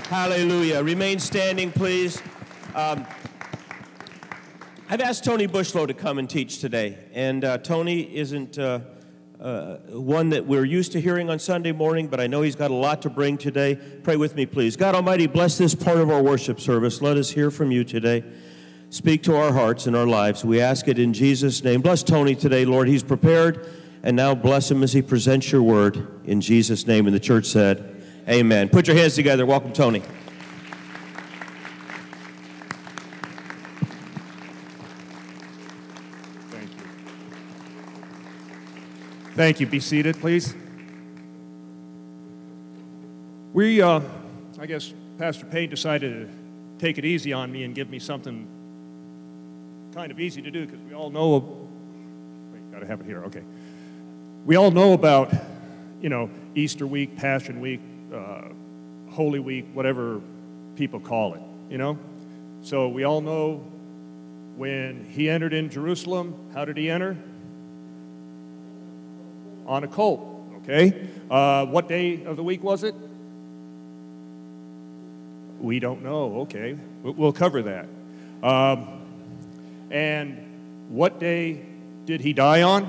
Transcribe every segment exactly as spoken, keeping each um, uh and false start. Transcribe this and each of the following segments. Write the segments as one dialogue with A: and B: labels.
A: Hallelujah. Remain standing, please. Um, I've asked Tony Bushlow to come and teach today, and uh, Tony isn't uh, uh, one that we're used to hearing on Sunday morning, but I know he's got a lot to bring today. Pray with me, please. God Almighty, bless this part of our worship service. Let us hear from you today. Speak to our hearts and our lives. We ask it in Jesus' name. Bless Tony today, Lord. He's prepared, and now bless him as he presents your word in Jesus' name. And the church said, amen. Put your hands together. Welcome, Tony.
B: Thank you. Thank you. Be seated, please. We, uh, I guess Pastor Payne decided to take it easy on me and give me something kind of easy to do, because we all know, wait, gotta have it here, okay. We all know about, you know, Easter week, Passion week, uh, Holy Week, whatever people call it, you know? So we all know when he entered in Jerusalem, how did he enter? On a colt, okay? Uh, what day of the week was it? We don't know, okay. We'll cover that. Um, and what day did he die on?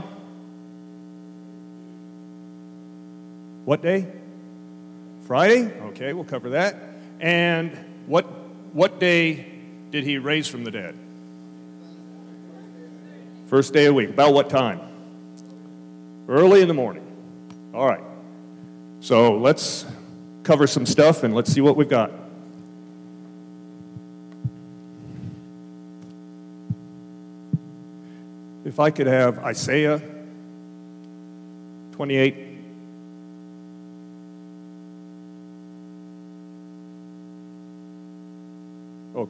B: What day? Friday? Okay, we'll cover that. And what what day did he raise from the dead? First day of the week. About what time? Early in the morning. All right. So let's cover some stuff and let's see what we've got. If I could have Isaiah twenty-eight. Okay.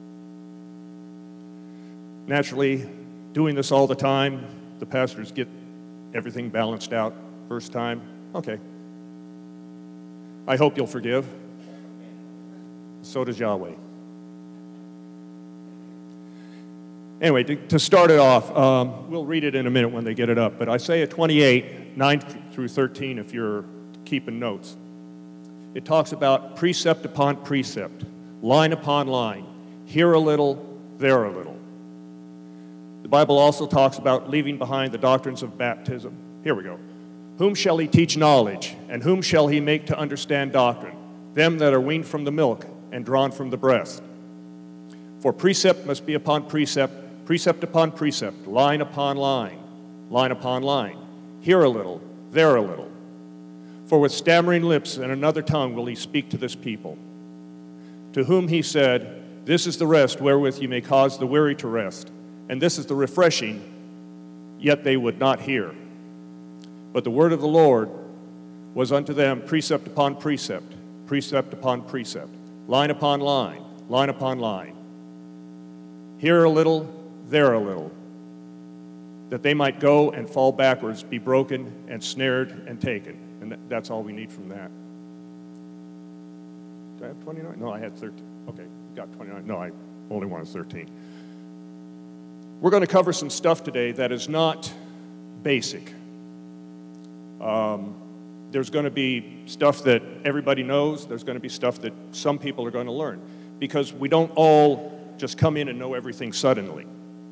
B: Naturally, doing this all the time, the pastors get everything balanced out first time. Okay. I hope you'll forgive. So does Yahweh. Anyway, to, to start it off, um, we'll read it in a minute when they get it up, but Isaiah twenty-eight, nine through thirteen, if you're keeping notes. It talks about precept upon precept, line upon line, here a little, there a little. The Bible also talks about leaving behind the doctrines of baptism. Here we go. Whom shall he teach knowledge, and whom shall he make to understand doctrine? Them that are weaned from the milk and drawn from the breast. For precept must be upon precept, precept upon precept, line upon line, line upon line, here a little, there a little. For with stammering lips and another tongue will he speak to this people. To whom he said, this is the rest wherewith you may cause the weary to rest, and this is the refreshing, yet they would not hear. But the word of the Lord was unto them precept upon precept, precept upon precept, line upon line, line upon line. Here a little, there a little, that they might go and fall backwards, be broken and snared and taken. And that's all we need from that. Did I have twenty-nine? No, I had thirteen. Okay, got twenty-nine. No, I only wanted thirteen. We're going to cover some stuff today that is not basic. Um, there's going to be stuff that everybody knows. There's going to be stuff that some people are going to learn, because we don't all just come in and know everything suddenly.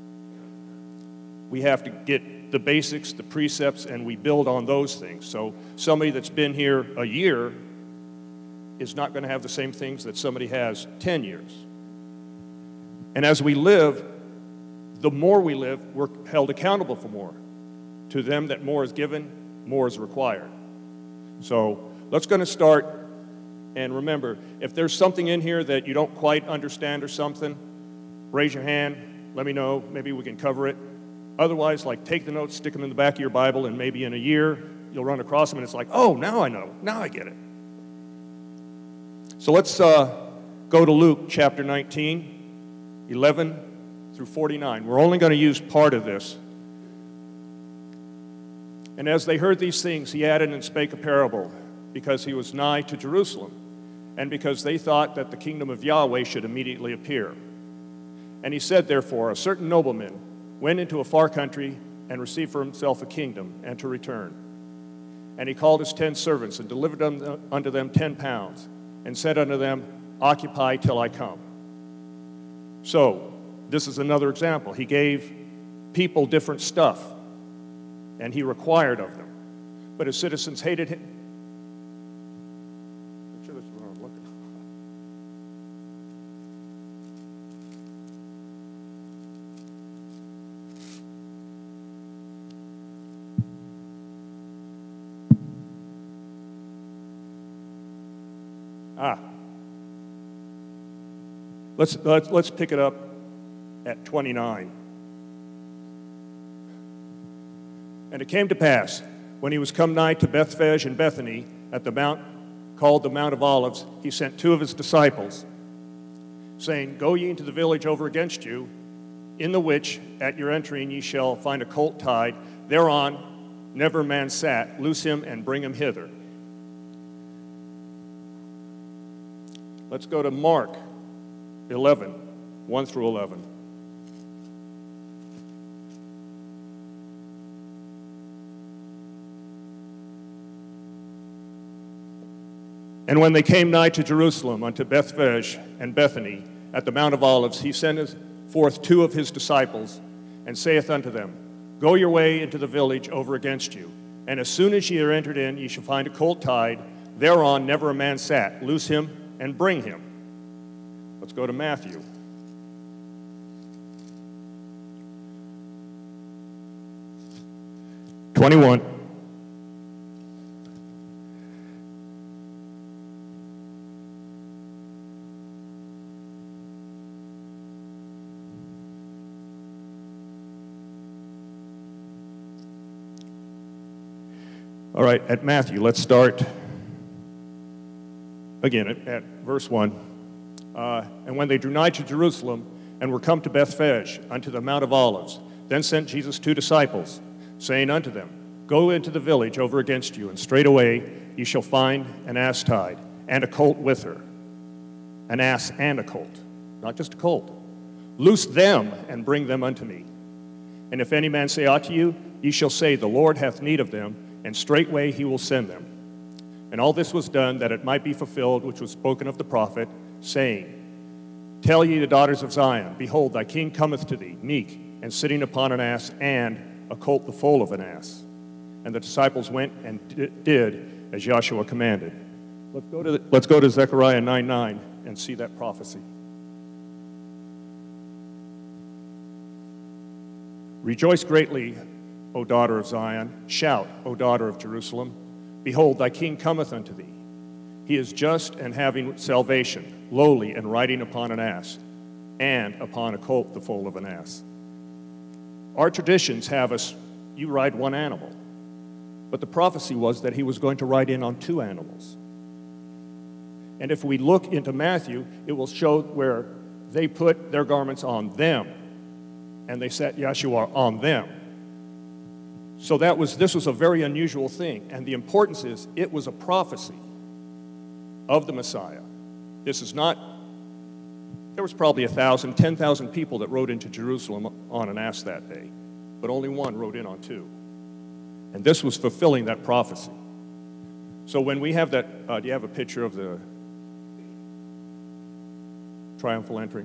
B: We have to get the basics, the precepts, and we build on those things. So somebody that's been here a year is not going to have the same things that somebody has ten years. And as we live, the more we live, we're held accountable for more. To them that more is given, more is required. So let's going to start, and remember, if there's something in here that you don't quite understand or something, raise your hand, let me know, maybe we can cover it. Otherwise, like, take the notes, stick them in the back of your Bible, and maybe in a year, you'll run across them, and it's like, oh, now I know, now I get it. So let's uh, go to Luke chapter nineteen, eleven through forty-nine. We're only going to use part of this. And as they heard these things, he added and spake a parable, because he was nigh to Jerusalem, and because they thought that the kingdom of Yahweh should immediately appear. And he said, therefore, a certain nobleman went into a far country and received for himself a kingdom, and to return. And he called his ten servants, and delivered them, unto them ten pounds, and said unto them, occupy till I come. So, this is another example. He gave people different stuff, and he required of them. But his citizens hated him. Make sure this is where I was looking. Ah. Let's, let's, let's pick it up at twenty-nine. And it came to pass, when he was come nigh to Bethphage and Bethany, at the mount called the Mount of Olives, he sent two of his disciples, saying, Go ye into the village over against you, in the which at your entering ye shall find a colt tied, thereon never man sat, loose him and bring him hither. Let's go to Mark eleven, one through eleven. And when they came nigh to Jerusalem, unto Bethphage and Bethany, at the Mount of Olives, he sendeth forth two of his disciples, and saith unto them, Go your way into the village over against you, and as soon as ye are entered in, ye shall find a colt tied, thereon never a man sat. Loose him and bring him. Let's go to Matthew. twenty-one. All right, at Matthew, let's start again at, at verse one. Uh, and when they drew nigh to Jerusalem and were come to Bethphage unto the Mount of Olives, then sent Jesus two disciples, saying unto them, Go into the village over against you, and straightway ye shall find an ass tied, and a colt with her. An ass and a colt, not just a colt. Loose them and bring them unto me. And if any man say aught to you, ye shall say, The Lord hath need of them, and straightway he will send them. And all this was done that it might be fulfilled which was spoken of the prophet, saying, Tell ye the daughters of Zion, Behold, thy king cometh to thee, meek, and sitting upon an ass, and a colt the foal of an ass. And the disciples went and did as Joshua commanded. Let's go to, the, let's go to Zechariah nine nine and see that prophecy. Rejoice greatly, O daughter of Zion. Shout, O daughter of Jerusalem. Behold, thy king cometh unto thee. He is just and having salvation, lowly and riding upon an ass, and upon a colt the foal of an ass. Our traditions have us, you ride one animal. But the prophecy was that he was going to ride in on two animals. And if we look into Matthew, it will show where they put their garments on them, and they set Yeshua on them. So that was, this was a very unusual thing. And the importance is, it was a prophecy of the Messiah. This is not, there was probably a thousand, ten thousand people that rode into Jerusalem on an ass that day, but only one rode in on two. And this was fulfilling that prophecy. So when we have that, uh, do you have a picture of the triumphal entry?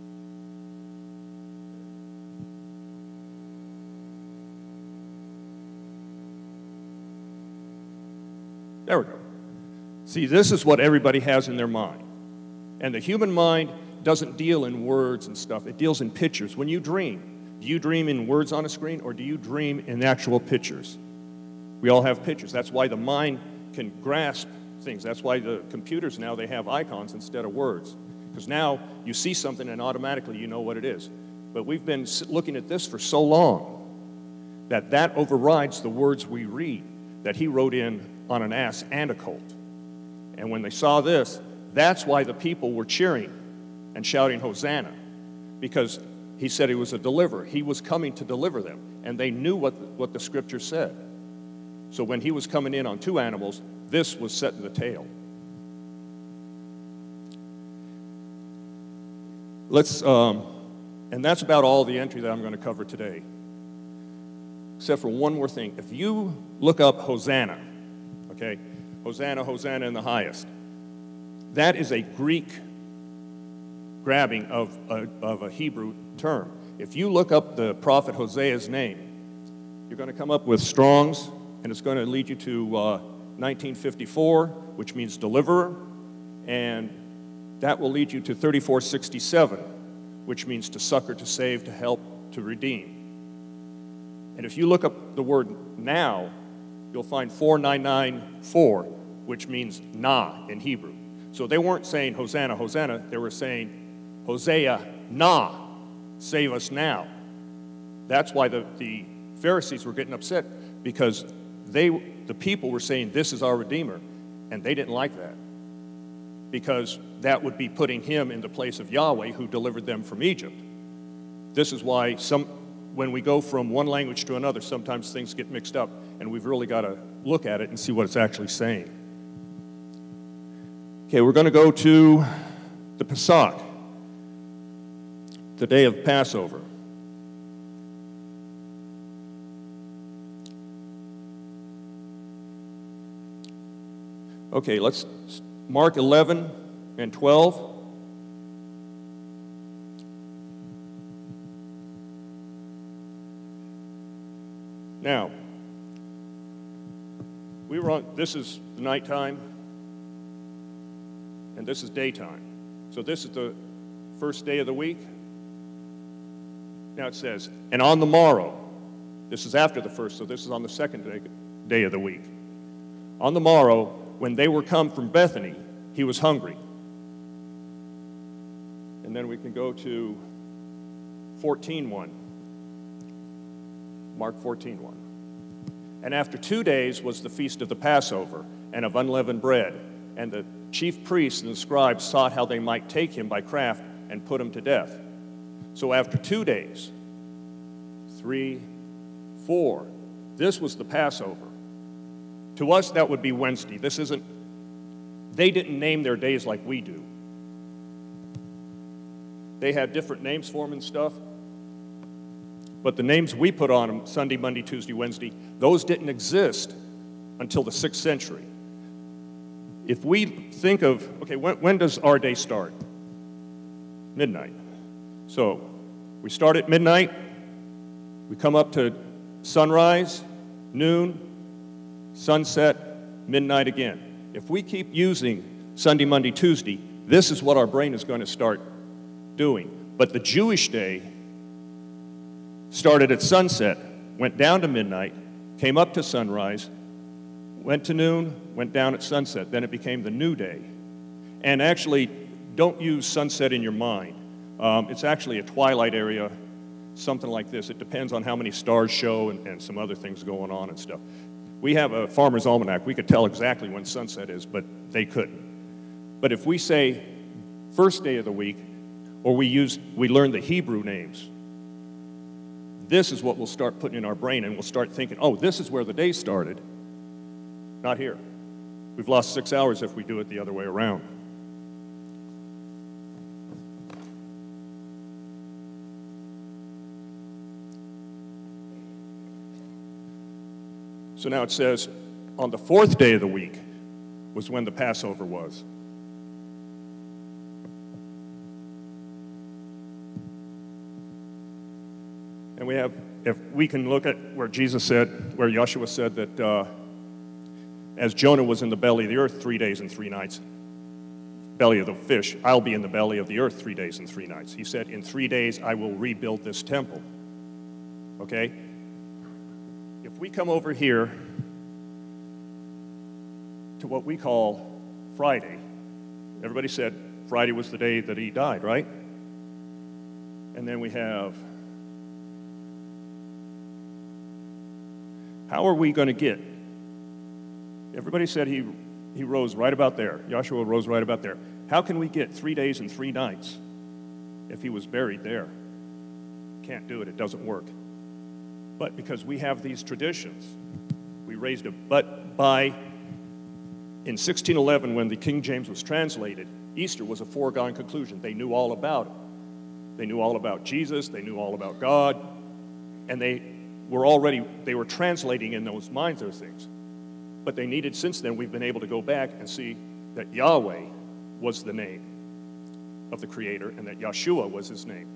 B: There we go. See, this is what everybody has in their mind. And the human mind doesn't deal in words and stuff. It deals in pictures. When you dream, do you dream in words on a screen, or do you dream in actual pictures? We all have pictures. That's why the mind can grasp things. That's why the computers now, they have icons instead of words. Because now you see something and automatically you know what it is. But we've been looking at this for so long that that overrides the words we read that he wrote in on an ass and a colt. And when they saw this, that's why the people were cheering and shouting Hosanna, because he said he was a deliverer. He was coming to deliver them, and they knew what the, what the scripture said. So when he was coming in on two animals, this was setting the tail. Let's, um, and that's about all the entry that I'm going to cover today, except for one more thing. If you look up Hosanna, okay, Hosanna, Hosanna in the highest, that is a Greek grabbing of a, of a Hebrew term. If you look up the prophet Hosea's name, you're going to come up with Strong's, and it's going to lead you to uh, nineteen fifty-four, which means deliverer, and that will lead you to thirty-four sixty-seven, which means to succor, to save, to help, to redeem. And if you look up the word now, you'll find four nine nine four, which means na in Hebrew. So they weren't saying Hosanna, Hosanna, they were saying Hosea, na, save us now. That's why the, the Pharisees were getting upset, because they, the people were saying, this is our Redeemer, and they didn't like that, because that would be putting him in the place of Yahweh, who delivered them from Egypt. This is why some, when we go from one language to another, sometimes things get mixed up, and we've really got to look at it and see what it's actually saying. Okay, we're going to go to the Pesach, the day of Passover. Okay, let's Mark eleven and twelve. Now, we were on, this is the nighttime, and this is daytime. So this is the first day of the week. Now it says, and on the morrow, this is after the first, so this is on the second day, day of the week. On the morrow, when they were come from Bethany, he was hungry. And then we can go to fourteen one. Mark fourteen one. And after two days was the feast of the Passover and of unleavened bread. And the chief priests and the scribes sought how they might take him by craft and put him to death. So after two days, three, four, this was the Passover. To us, that would be Wednesday. This isn't, they didn't name their days like we do. They had different names for them and stuff. But the names we put on them, Sunday, Monday, Tuesday, Wednesday, those didn't exist until the sixth century. If we think of, okay, when, when does our day start? Midnight. So we start at midnight, we come up to sunrise, noon, sunset, midnight again. If we keep using Sunday, Monday, Tuesday, this is what our brain is going to start doing. But the Jewish day started at sunset, went down to midnight, came up to sunrise, went to noon, went down at sunset. Then it became the new day. And actually, don't use sunset in your mind. Um, it's actually a twilight area, something like this. It depends on how many stars show and, and some other things going on and stuff. We have a farmer's almanac. We could tell exactly when sunset is, but they couldn't. But if we say first day of the week, or we use, we learn the Hebrew names, this is what we'll start putting in our brain, and we'll start thinking, oh, this is where the day started. Not here. We've lost six hours if we do it the other way around. So now it says, on the fourth day of the week was when the Passover was. And we have, if we can look at where Jesus said, where Yeshua said that uh, as Jonah was in the belly of the earth three days and three nights, belly of the fish, I'll be in the belly of the earth three days and three nights. He said, in three days I will rebuild this temple. Okay? If we come over here to what we call Friday, everybody said Friday was the day that he died, right? And then we have, how are we going to get? Everybody said he, he rose right about there. Joshua rose right about there. How can we get three days and three nights if he was buried there? Can't do it. It doesn't work. But because we have these traditions, we raised a, but by, in sixteen eleven, when the King James was translated, Easter was a foregone conclusion. They knew all about it. They knew all about Jesus, they knew all about God, and they were already, they were translating in those minds those things. But they needed, since then, we've been able to go back and see that Yahweh was the name. of the Creator and that Yeshua was his name.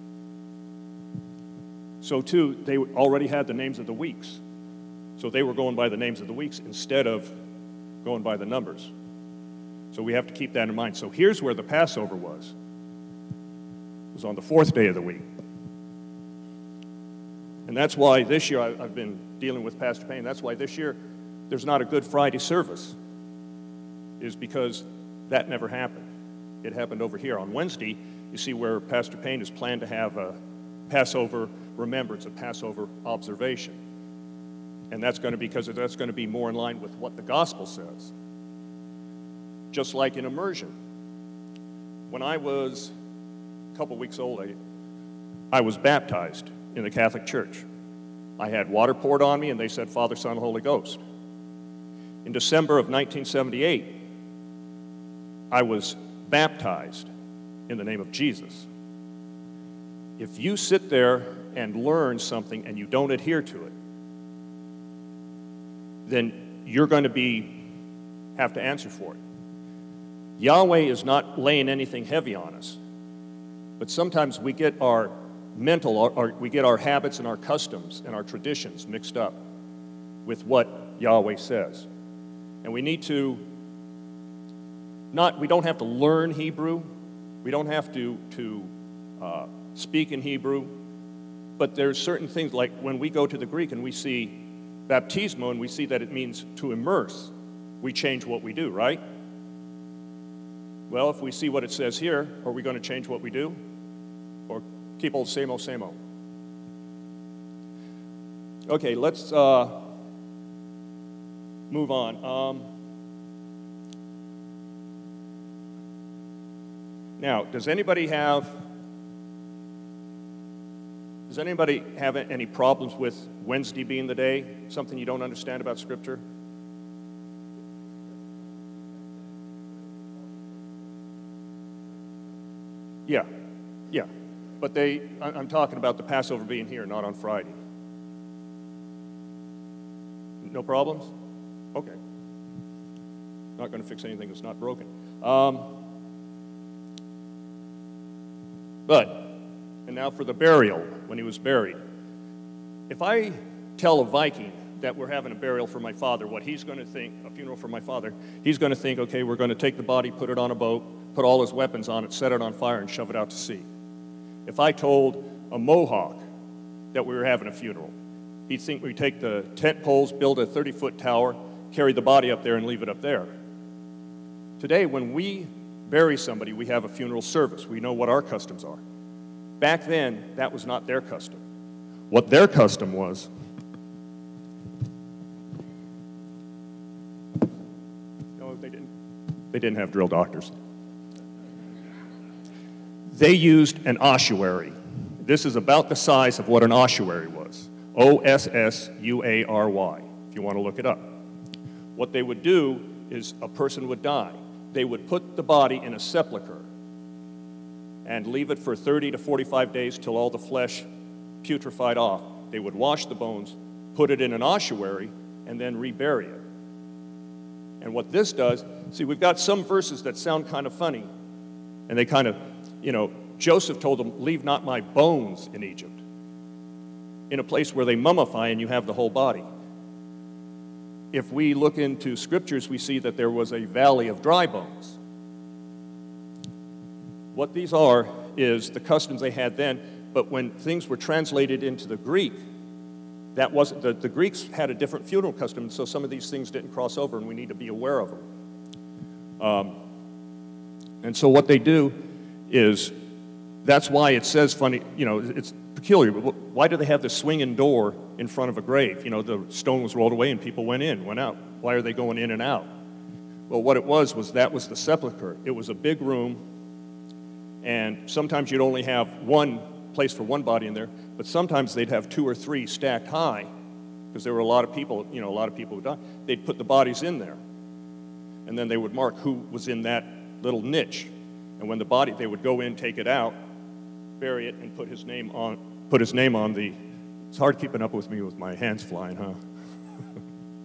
B: So too, they already had the names of the weeks. So they were going by the names of the weeks instead of going by the numbers. So we have to keep that in mind. So here's where the Passover was. It was on the fourth day of the week. And that's why this year, I've been dealing with Pastor Payne, that's why this year there's not a Good Friday service, is because that never happened. It happened over here. On Wednesday, you see where Pastor Payne has planned to have a Passover remembrance, a Passover observation. And that's going to be because that's going to be more in line with what the gospel says. Just like in immersion. When I was a couple weeks old, I, I was baptized in the Catholic Church. I had water poured on me, and they said, Father, Son, Holy Ghost. In December of nineteen seventy-eight, I was baptized in the name of Jesus. If you sit there and learn something and you don't adhere to it, then you're going to be have to answer for it. Yahweh is not laying anything heavy on us, but sometimes we get our mental, our, our, we get our habits and our customs and our traditions mixed up with what Yahweh says. And we need to not, we don't have to learn Hebrew, we don't have to, to uh, speak in Hebrew, but there's certain things, like when we go to the Greek and we see baptismo and we see that it means to immerse, we change what we do, right? Well, if we see what it says here, are we going to change what we do? Or keep old same old, same old? Okay, let's uh, move on. Um, now, does anybody have Does anybody have any problems with Wednesday being the day? Something you don't understand about Scripture? Yeah, yeah. But they, I'm talking about the Passover being here, not on Friday. No problems? Okay. Not going to fix anything that's not broken. Um, but, and now for the burial, when he was buried. If I tell a Viking that we're having a burial for my father, what he's going to think, a funeral for my father, he's going to think, okay, we're going to take the body, put it on a boat, put all his weapons on it, set it on fire, and shove it out to sea. If I told a Mohawk that we were having a funeral, he'd think we'd take the tent poles, build a thirty-foot tower, carry the body up there, and leave it up there. Today, when we bury somebody, we have a funeral service. We know what our customs are. Back then, that was not their custom. What their custom was, no, they didn't. They didn't have drill doctors. They used an ossuary. This is about the size of what an ossuary was. O S S U A R Y, if you want to look it up. What they would do is a person would die. They would put the body in a sepulcher and leave it for thirty to forty-five days till all the flesh putrefied off. They would wash the bones, put it in an ossuary, and then rebury it. And what this does, see, we've got some verses that sound kind of funny, and they kind of, you know, Joseph told them, leave not my bones in Egypt, in a place where they mummify and you have the whole body. If we look into scriptures, we see that there was a valley of dry bones. What these are is the customs they had then, but when things were translated into the Greek, that wasn't, the, the Greeks had a different funeral custom, so some of these things didn't cross over, and we need to be aware of them. Um, and so what they do is, that's why it says funny, you know, it's peculiar, but why do they have this swinging door in front of a grave? You know, the stone was rolled away and people went in, went out. Why are they going in and out? Well, what it was, was that was the sepulcher. It was a big room, and sometimes you'd only have one place for one body in there, but sometimes they'd have two or three stacked high, because there were a lot of people, you know, a lot of people who died. They'd put the bodies in there, and then they would mark who was in that little niche. And when the body, they would go in, take it out, bury it, and put his name on, put his name on the, it's hard keeping up with me with my hands flying, huh?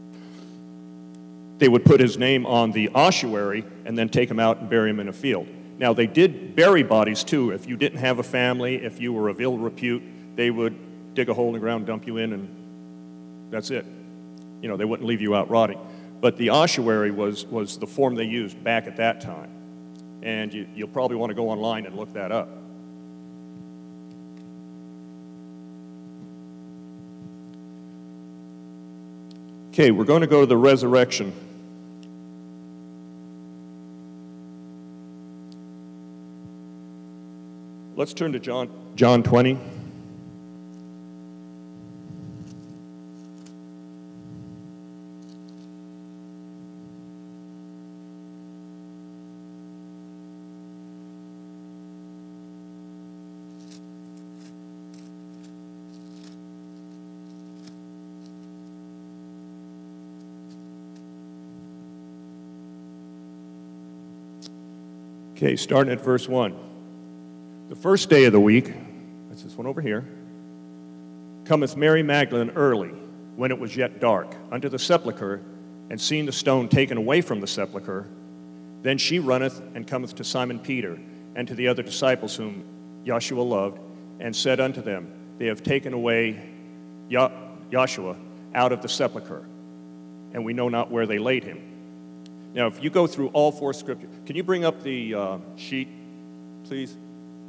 B: They would put his name on the ossuary and then take him out and bury him in a field. Now, they did bury bodies, too. If you didn't have a family, if you were of ill repute, they would dig a hole in the ground, dump you in, and that's it. You know, they wouldn't leave you out rotting. But the ossuary was, was the form they used back at that time. And you, you'll probably want to go online and look that up. Okay, we're going to go to the resurrection. Let's turn to John, John twenty. Okay, starting at verse one. The first day of the week, that's this one over here, cometh Mary Magdalene early, when it was yet dark, unto the sepulchre, and seeing the stone taken away from the sepulchre, then she runneth and cometh to Simon Peter, and to the other disciples whom Yeshua loved, and said unto them, They have taken away Yeshua out of the sepulchre, and we know not where they laid him. Now, if you go through all four scriptures, can you bring up the uh, sheet, please?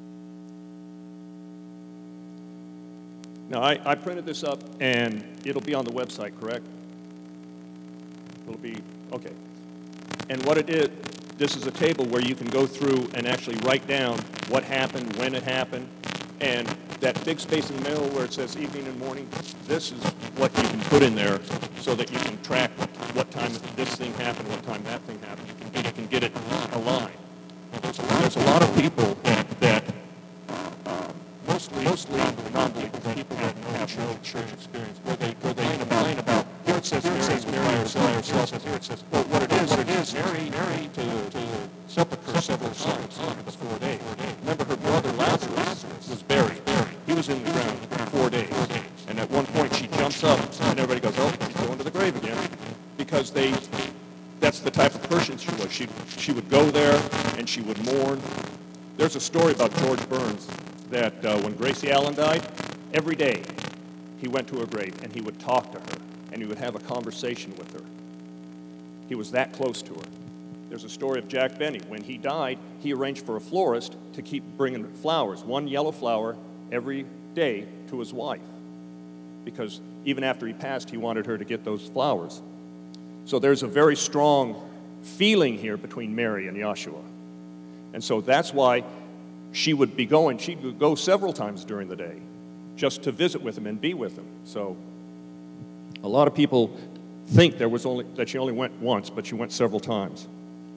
B: Now, I, I printed this up, and it'll be on the website, correct? It'll be, okay. And what it is, this is a table where you can go through and actually write down what happened, when it happened, and that big space in the middle where it says evening and morning, this is what you can put in there so that you can track what time this thing happened, what time that thing happened, and you can get it aligned. There's a lot of people that, that uh, mostly, mostly non-believers, people that have no church experience, where they, where they complain about, here it says Mary, says Mary herself, and here it says, well, what it is, it is Mary, Mary to, to the sepulchre several times over the four days. Remember, her brother Lazarus was buried. He was in the ground for four days. And at one point, she jumps up, and everybody goes, oh, he's going to the grave again. Because they, that's the type of person she was. She, she would go there, and she would mourn. There's a story about George Burns that uh, when Gracie Allen died, every day he went to her grave, and he would talk to her, and he would have a conversation with her. He was that close to her. There's a story of Jack Benny. When he died, he arranged for a florist to keep bringing flowers, one yellow flower every day to his wife, because even after he passed, he wanted her to get those flowers. So there's a very strong feeling here between Mary and Yeshua. And so that's why she would be going, she would go several times during the day just to visit with him and be with him. So a lot of people think there was only that she only went once, but she went several times.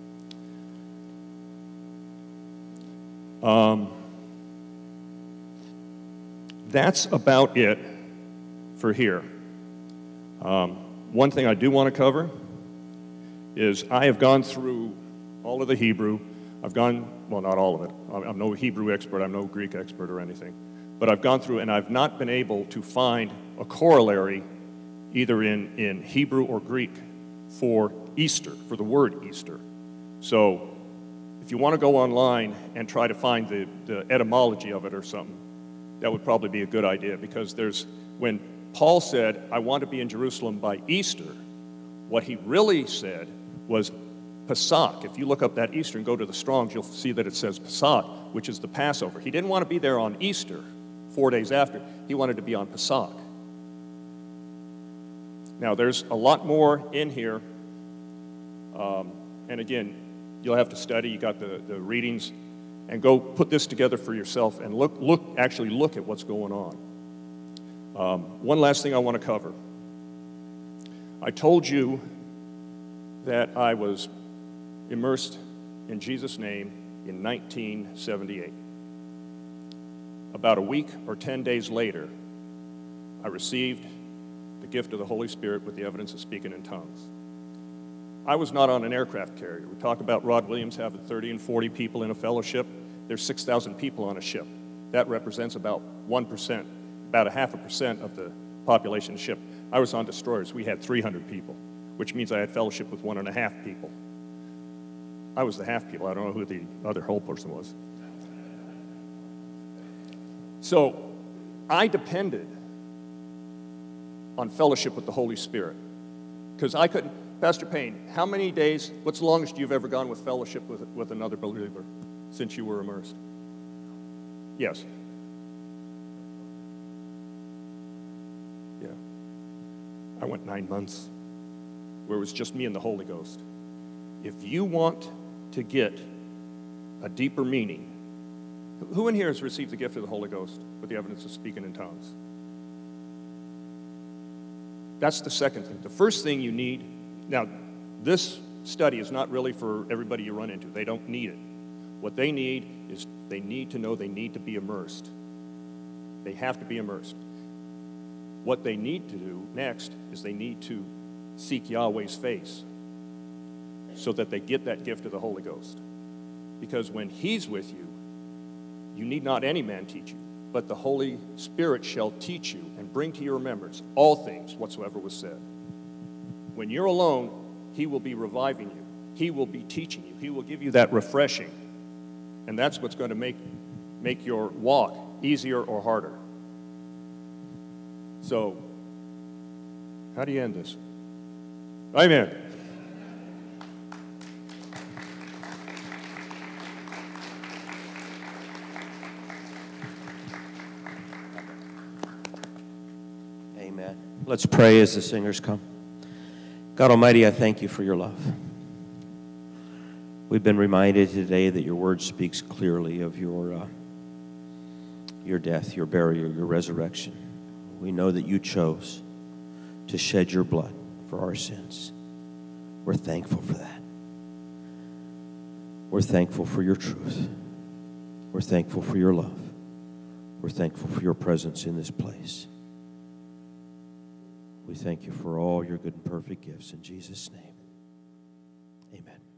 B: Um, that's about it for here. Um, one thing I do want to cover is I have gone through all of the Hebrew. I've gone, well, not all of it. I'm no Hebrew expert. I'm no Greek expert or anything. But I've gone through, and I've not been able to find a corollary either in, in Hebrew or Greek for Easter, for the word Easter. So if you want to go online and try to find the, the etymology of it or something, that would probably be a good idea, because there's, when Paul said, I want to be in Jerusalem by Easter, what he really said was Pesach. If you look up that Easter and go to the Strong's, you'll see that it says Pesach, which is the Passover. He didn't want to be there on Easter, four days after. He wanted to be on Pesach. Now, there's a lot more in here. Um, and again, you'll have to study. You got the, the readings. And go put this together for yourself and look, look, actually look at what's going on. Um, one last thing I want to cover. I told you that I was immersed in Jesus' name in nineteen seventy-eight. About a week or ten days later, I received the gift of the Holy Spirit with the evidence of speaking in tongues. I was not on an aircraft carrier. We talk about Rod Williams having thirty and forty people in a fellowship. There's six thousand people on a ship. That represents about one percent, about a half a percent of the population of the ship. I was on destroyers. We had three hundred people, which means I had fellowship with one and a half people. I was the half people. I don't know who the other whole person was. So I depended on fellowship with the Holy Spirit because I couldn't. Pastor Payne, how many days, what's the longest you've ever gone with fellowship with, with another believer since you were immersed? Yes. Yeah. I went nine months where it was just me and the Holy Ghost. If you want to get a deeper meaning, who in here has received the gift of the Holy Ghost with the evidence of speaking in tongues? That's the second thing. The first thing you need, now this study is not really for everybody you run into. They don't need it. What they need is they need to know they need to be immersed. They have to be immersed. What they need to do next is they need to seek Yahweh's face so that they get that gift of the Holy Ghost. Because when He's with you, you need not any man teach you, but the Holy Spirit shall teach you and bring to your remembrance all things whatsoever was said. When you're alone, He will be reviving you. He will be teaching you. He will give you that refreshing. And that's what's going to make, make your walk easier or harder. So, how do you end this? Amen.
A: Amen. Let's pray as the singers come. God Almighty, I thank you for your love. We've been reminded today that your word speaks clearly of your, uh, your death, your burial, your resurrection. We know that you chose to shed your blood for our sins. We're thankful for that. We're thankful for your truth. We're thankful for your love. We're thankful for your presence in this place. We thank you for all your good and perfect gifts. In Jesus' name, amen.